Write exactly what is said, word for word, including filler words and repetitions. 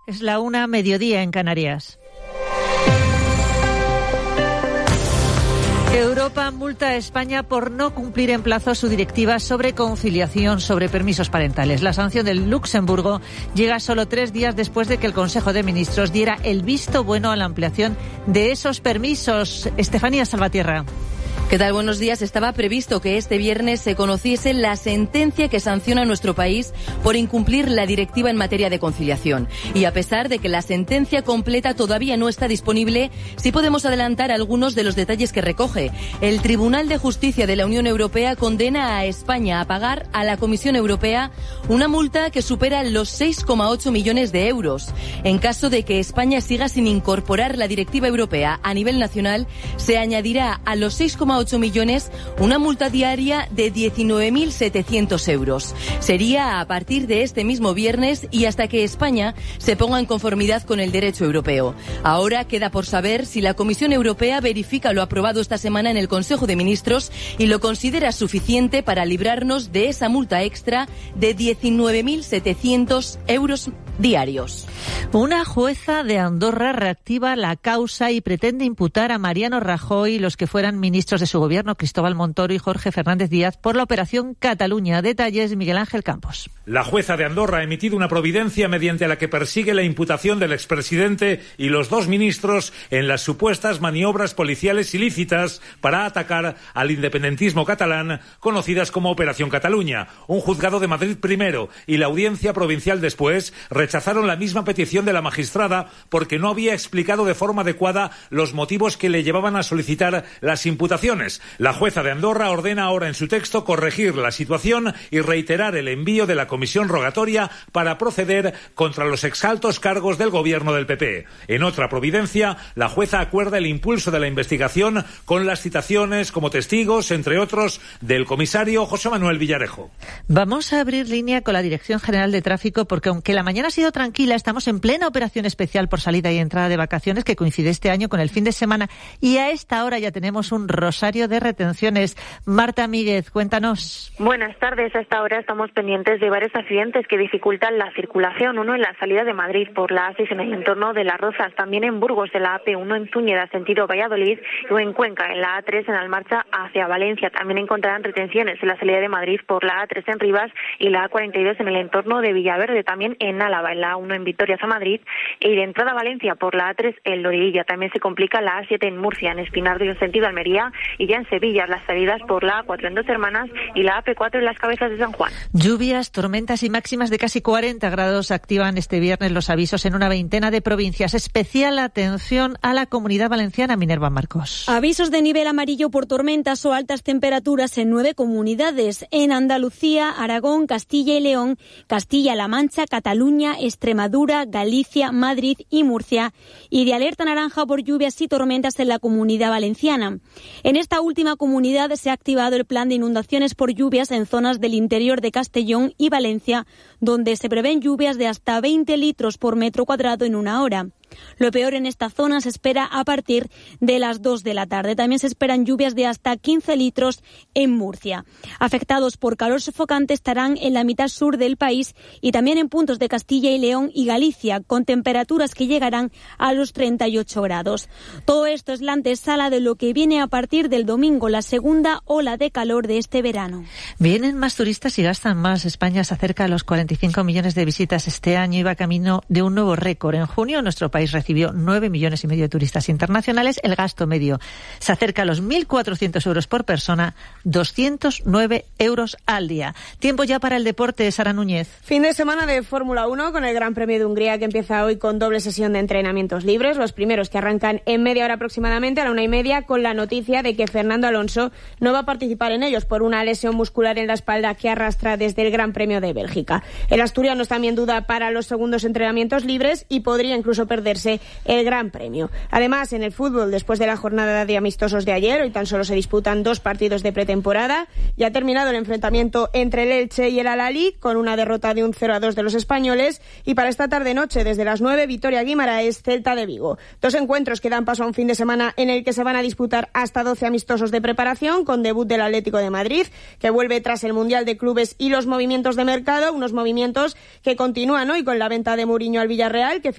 Es la una, mediodía en Canarias. Europa multa a España por no cumplir en plazo su directiva sobre conciliación sobre permisos parentales. La sanción del Luxemburgo llega solo tres días después de que el Consejo de Ministros diera el visto bueno a la ampliación de esos permisos. Estefanía Salvatierra. ¿Qué tal? Buenos días. Estaba previsto que este viernes se conociese la sentencia que sanciona a nuestro país por incumplir la directiva en materia de conciliación. Y a pesar de que la sentencia completa todavía no está disponible, sí podemos adelantar algunos de los detalles que recoge. El Tribunal de Justicia de la Unión Europea condena a España a pagar a la Comisión Europea una multa que supera los seis coma ocho millones de euros. En caso de que España siga sin incorporar la directiva europea a nivel nacional, se añadirá a los seis coma ocho millones una multa diaria de diecinueve mil setecientos euros. Sería a partir de este mismo viernes y hasta que España se ponga en conformidad con el derecho europeo. Ahora queda por saber si la Comisión Europea verifica lo aprobado esta semana en el Consejo de Ministros y lo considera suficiente para librarnos de esa multa extra de diecinueve mil setecientos euros diarios. Una jueza de Andorra reactiva la causa y pretende imputar a Mariano Rajoy y los que fueran ministros de su gobierno, Cristóbal Montoro y Jorge Fernández Díaz, por la Operación Cataluña. Detalles, Miguel Ángel Campos. La jueza de Andorra ha emitido una providencia mediante la que persigue la imputación del expresidente y los dos ministros en las supuestas maniobras policiales ilícitas para atacar al independentismo catalán, conocidas como Operación Cataluña. Un juzgado de Madrid primero y la audiencia provincial después rechazaron la misma petición de la magistrada porque no había explicado de forma adecuada los motivos que le llevaban a solicitar las imputaciones. La jueza de Andorra ordena ahora en su texto corregir la situación y reiterar el envío de la comisión rogatoria para proceder contra los exaltos cargos del gobierno del P P. En otra providencia, la jueza acuerda el impulso de la investigación con las citaciones como testigos, entre otros, del comisario José Manuel Villarejo. Vamos a abrir línea con la Dirección General de Tráfico porque aunque la mañana ha sido tranquila, estamos en plena operación especial por salida y entrada de vacaciones que coincide este año con el fin de semana y a esta hora ya tenemos un rosario de retenciones. Marta Míguez, cuéntanos. Buenas tardes. A esta hora estamos pendientes de varios accidentes que dificultan la circulación. Uno en la salida de Madrid por la A seis en el entorno de Las Rozas, también en Burgos de la A P uno en Zúñiga, sentido Valladolid, y en Cuenca en la A tres en Almarcha hacia Valencia. También encontrarán retenciones en la salida de Madrid por la A tres en Rivas y la A cuarenta y dos en el entorno de Villaverde, también en Álava, en la A uno en Vitoria hacia Madrid, y de entrada a Valencia por la A tres en Loriguilla. También se complica la A siete en Murcia, en Espinar en sentido Almería, y ya en Sevilla las salidas por la A cuatro en Dos Hermanas y la A P cuatro en Las Cabezas de San Juan. Lluvias, tormentas y máximas de casi cuarenta grados activan este viernes los avisos en una veintena de provincias. Especial atención a la Comunidad Valenciana, Minerva Marcos. Avisos de nivel amarillo por tormentas o altas temperaturas en nueve comunidades. En Andalucía, Aragón, Castilla y León, Castilla-La Mancha, Cataluña, Extremadura, Galicia, Madrid y Murcia. Y de alerta naranja por lluvias y tormentas en la Comunidad Valenciana. En esta última comunidad se ha activado el plan de inundaciones por lluvias en zonas del interior de Castellón y Valencia, donde se prevén lluvias de hasta veinte litros por metro cuadrado en una hora. Lo peor en esta zona se espera a partir de las dos de la tarde. También se esperan lluvias de hasta quince litros en Murcia. Afectados por calor sofocante estarán en la mitad sur del país y también en puntos de Castilla y León y Galicia, con temperaturas que llegarán a los treinta y ocho grados. Todo esto es la antesala de lo que viene a partir del domingo, la segunda ola de calor de este verano. Vienen más turistas y gastan más. España se acerca a los cuarenta y cinco millones de visitas este año y va camino de un nuevo récord. En junio, nuestro país recibió nueve millones y medio de turistas internacionales. El gasto medio se acerca a los mil cuatrocientos euros por persona, doscientos nueve euros al día. Tiempo ya para el deporte, Sara Núñez. Fin de semana de Fórmula uno con el Gran Premio de Hungría que empieza hoy con doble sesión de entrenamientos libres. Los primeros que arrancan en media hora aproximadamente, a la una y media, con la noticia de que Fernando Alonso no va a participar en ellos por una lesión muscular en la espalda que arrastra desde el Gran Premio de Bélgica. El asturiano está también duda para los segundos entrenamientos libres y podría incluso perderse el Gran Premio. Además, en el fútbol, después de la jornada de amistosos de ayer, hoy tan solo se disputan dos partidos de pretemporada. Ya ha terminado el enfrentamiento entre el Elche y el Al-Ahly, con una derrota de un cero a dos de los españoles. Y para esta tarde-noche, desde las nueve, Vitoria Guimaraes, Celta de Vigo. Dos encuentros que dan paso a un fin de semana en el que se van a disputar hasta doce amistosos de preparación, con debut del Atlético de Madrid, que vuelve tras el Mundial de Clubes y los movimientos de mercado, unos movimientos que continúan hoy con la venta de Mourinho al Villarreal, que